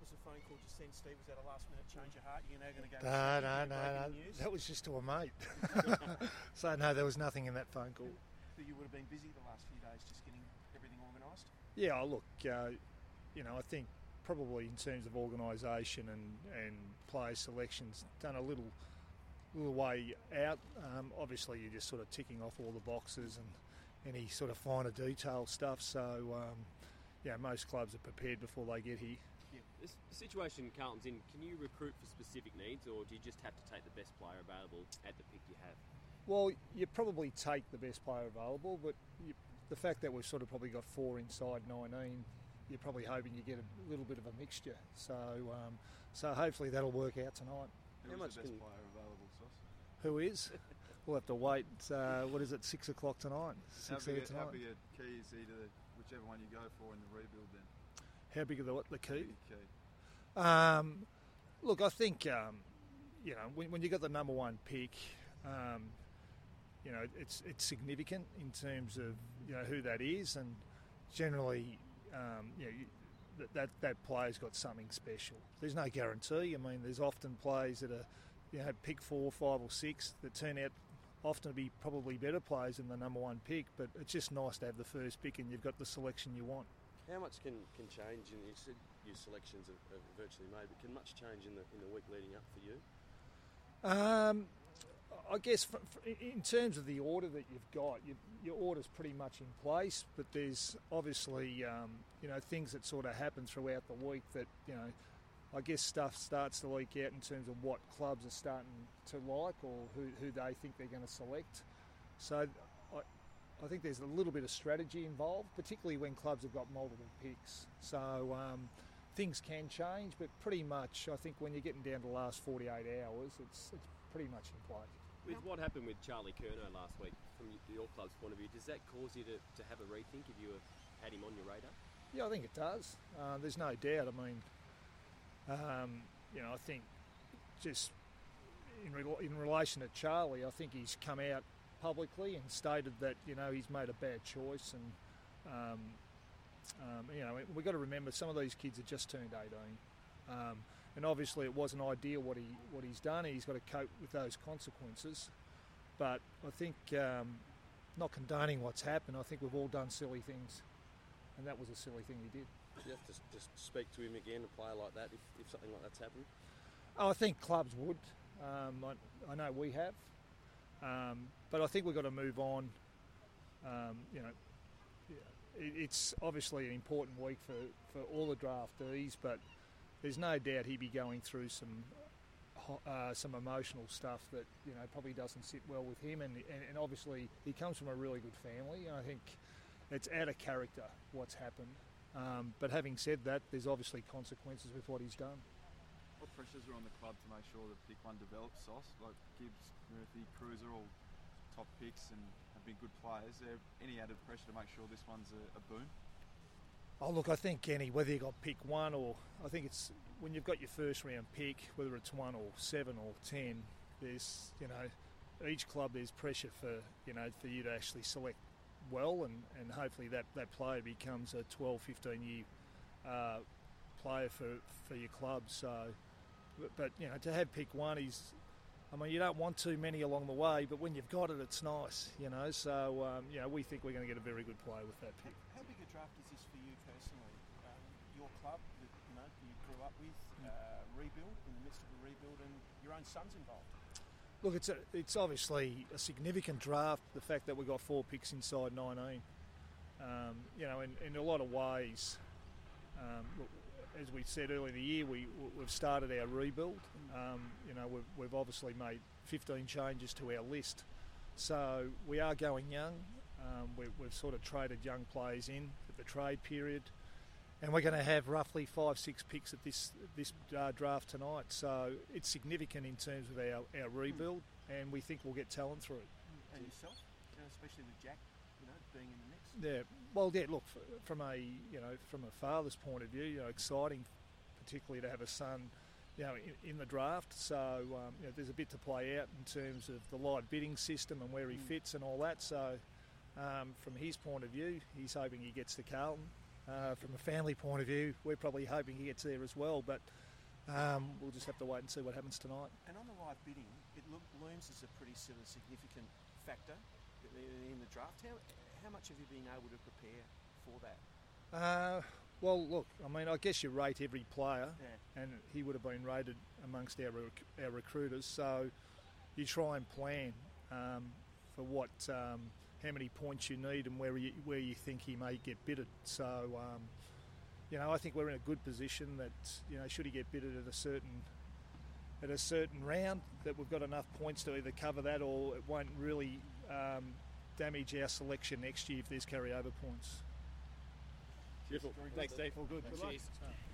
was the phone call just then, Steve? Was that a last-minute change of heart? You're now going to go... No. That was just to a mate. So, no, there was nothing in that phone call. But you would have been busy the last few days just getting everything organised? Yeah, look, I think probably in terms of organisation and player selections, done a little way out. Obviously, you're just sort of ticking off all the boxes and any sort of finer detail stuff. So, most clubs are prepared before they get here. Yeah. This situation Carlton's in, can you recruit for specific needs, or do you just have to take the best player available at the pick you have? Well, you probably take the best player available, but the fact that we've sort of probably got 4 inside 19, you're probably hoping you get a little bit of a mixture. So hopefully that'll work out tonight. Who's the best player available, Sauce? Who is? We'll have to wait. 6 o'clock tonight? How big a key is he to whichever one you go for in the rebuild then? How big are the key? Key. Look, I think, when you got the number one pick, it's significant in terms of, who that is, and generally, that player's got something special. There's no guarantee. I mean, there's often players that are, pick 4, 5 or 6 that turn out often to be probably better players than the number one pick, but it's just nice to have the first pick and you've got the selection you want. How much can change? And you said your selections are virtually made, but can much change in the week leading up for you? I guess in terms of the order that you've got, your order's pretty much in place, but there's obviously things that sort of happen throughout the week that I guess stuff starts to leak out in terms of what clubs are starting to like or who they think they're going to select. So I think there's a little bit of strategy involved, particularly when clubs have got multiple picks. So things can change, but pretty much I think when you're getting down to the last 48 hours, it's pretty much in play. With what happened with Charlie Curnow last week, from your club's point of view, does that cause you to have a rethink if you had him on your radar? Yeah, I think it does. There's no doubt. I mean, I think just in relation to Charlie, I think he's come out publicly and stated that he's made a bad choice, and we've got to remember some of these kids have just turned 18, and obviously it wasn't ideal what he's done. He's got to cope with those consequences, but I think not condoning what's happened. I think we've all done silly things, and that was a silly thing he did. You have to just speak to him again, a player like that, if something like that's happened? Oh, I think clubs would. I know we have. But I think we've got to move on. It's obviously an important week for all the draftees, but there's no doubt he'd be going through some emotional stuff that probably doesn't sit well with him. And obviously he comes from a really good family. And I think it's out of character what's happened. But having said that, there's obviously consequences with what he's done. What pressures are on the club to make sure that pick one develops, Sauce? Like Gibbs, Murphy, Cruz are all top picks and have been good players. Is there any added pressure to make sure this one's a boom? Oh, look, I think, Kenny, whether you got pick 1 or... I think it's... When you've got your first round pick, whether it's 1 or 7 or 10, there's, each club there's pressure for you to actually select well, and hopefully that player becomes a 12, 15-year player for your club. So... But to have pick 1 is... you don't want too many along the way, but when you've got it, it's nice, So, we think we're going to get a very good player with that pick. How big a draft is this for you personally? Your club that you grew up with, rebuild, in the midst of a rebuild, and your own son's involved. Look, it's obviously a significant draft, the fact that we got 4 picks inside 19. In a lot of ways, as we said earlier in the year, we've started our rebuild. We've obviously made 15 changes to our list. So we are going young. We've sort of traded young players in at the trade period. And we're going to have roughly 5-6 picks at this draft tonight. So it's significant in terms of our rebuild, and we think we'll get talent through it. And yourself, especially with Jack, being in the mix? Yeah, well, yeah. Look, from a father's point of view, exciting, particularly to have a son, in the draft. So there's a bit to play out in terms of the live bidding system and where he fits and all that. So from his point of view, he's hoping he gets to Carlton. From a family point of view, we're probably hoping he gets there as well, but we'll just have to wait and see what happens tonight. And on the live bidding, it looms as a pretty sort of significant factor in the draft. How much have you been able to prepare for that? Well, look, I mean, I guess you rate every player, Yeah. and he would have been rated amongst our recruiters, so you try and plan for what, how many points you need and where you think he may get bidded. So, I think we're in a good position that, should he get bidded at a certain round, that we've got enough points to either cover that, or it won't really damage our selection next year if there's carryover points. Beautiful. Thanks, Steve. All good. Cheers.